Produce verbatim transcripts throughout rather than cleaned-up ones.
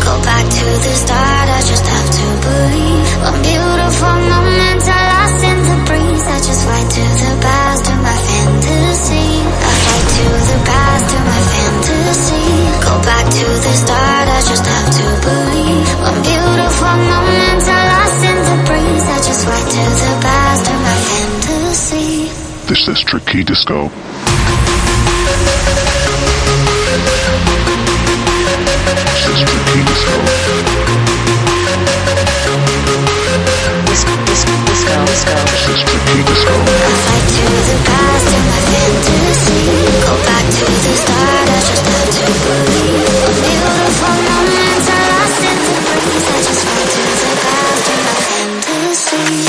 Go back to the start, I just have to believe. One beautiful moment I lost in the breeze. I just fly to the past, to my fantasy. I fly to the past, to my fantasy. Go back to the start, I just have to believe. One beautiful moment I lost in the breeze. I just fly to the past, to my fantasy. This is Tricky Disco. This is Tricky Disco. Disco, disco, disco, disco. This is Tricky Disco. I fly to the past in my fantasy. Go back to the start, I just have to believe. A beautiful moment I lost in the breeze. I just fly to the past in my fantasy.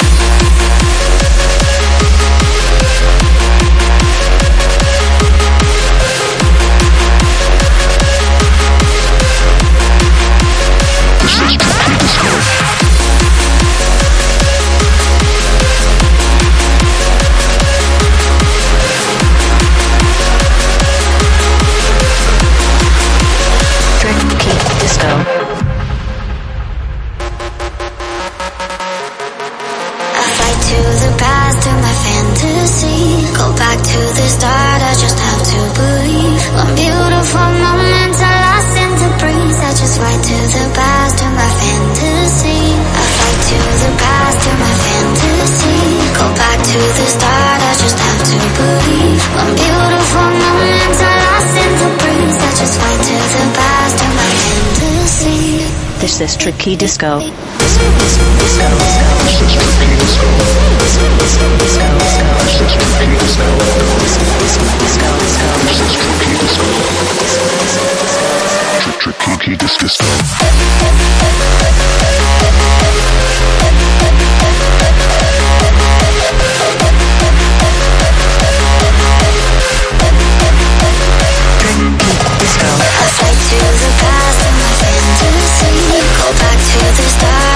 Go back to the start, I just have to believe. One beautiful moment I lost in the breeze. I just fly to the past, to my fantasy. I fly to the past, to my fantasy. Go back to the start, I just have to believe. One beautiful moment I lost in the breeze. I just fly to the past, to my fantasy. This is Tricky Disco. Disco, disco, disco, disco. This is Tricky Disco. Disco, disco, disco, disco. This is Tricky Disco. Disco, disco, disco, disco. This is Tricky Disco. Disco, disco, disco, disco. Tricky Disco. I fly to the past in my fantasy. Go back to the start.